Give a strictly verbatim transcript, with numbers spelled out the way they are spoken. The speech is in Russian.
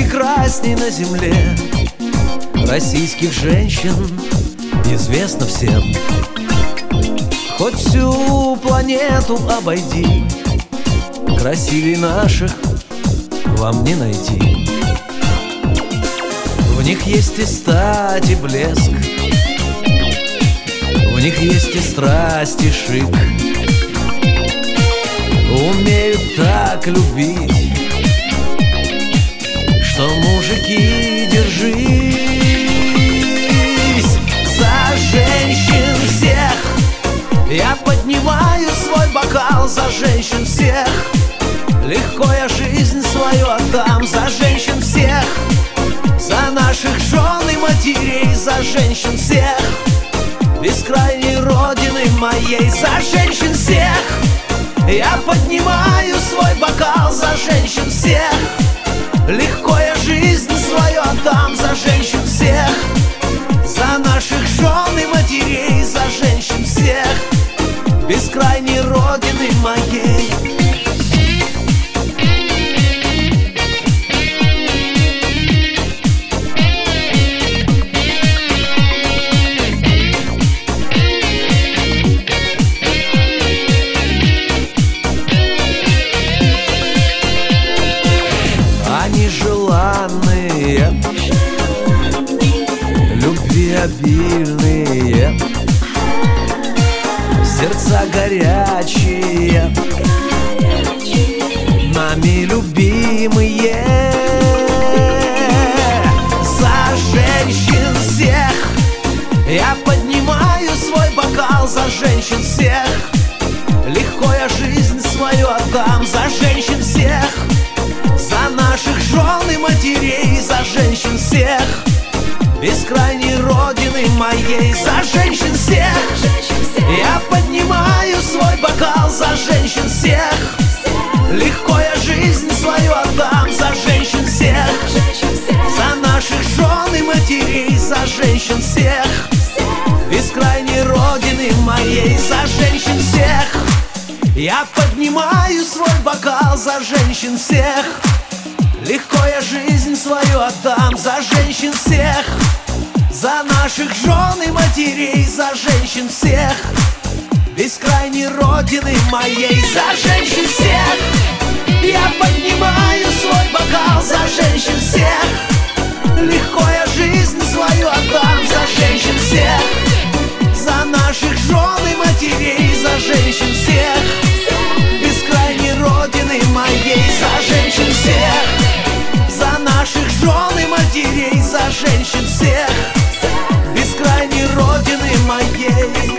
прекрасней на земле российских женщин известно всем. Хоть всю планету обойди, красивей наших вам не найти. В них есть и стать, и блеск, в них есть и страсть, и шик. Умеют так любить, что мужики, держись за женщин всех. Я поднимаю свой бокал за женщин всех. Легко я жизнь свою отдам за женщин всех, за наших жен и матерей, за женщин всех, бескрайней родины моей, за женщин всех. Я поднимаю свой бокал за женщин всех. Легко я жизнь свою отдам за женщин всех, за наших жен и матерей, за женщин всех, бескрайней родины моей. Они желанные, любви обильные, сердца горячие, нами любимые. За женщин всех я поднимаю свой бокал, за женщин всех. Легко я жизнь свою отдам за женщин всех, за наших жен и матерей, за женщин всех, бескрайней родины моей, за женщин всех. Я поднимаю свой бокал за женщин всех. Легко я жизнь свою отдам за женщин всех, за наших жен и матерей, за женщин всех, бескрайней родины моей, за женщин всех. Я поднимаю свой бокал за женщин всех. Легко я жизнь свою отдам за женщин всех, за наших жен и матерей, за женщин всех, бескрайней родины моей, за женщин всех. Я поднимаю свой бокал за женщин всех. Легко я жизнь свою отдам за женщин всех, за наших жен и матерей, за женщин всех, бескрайней родины моей, за женщин всех, за наших жен и матерей, за женщин всех, бескрайней родины моей.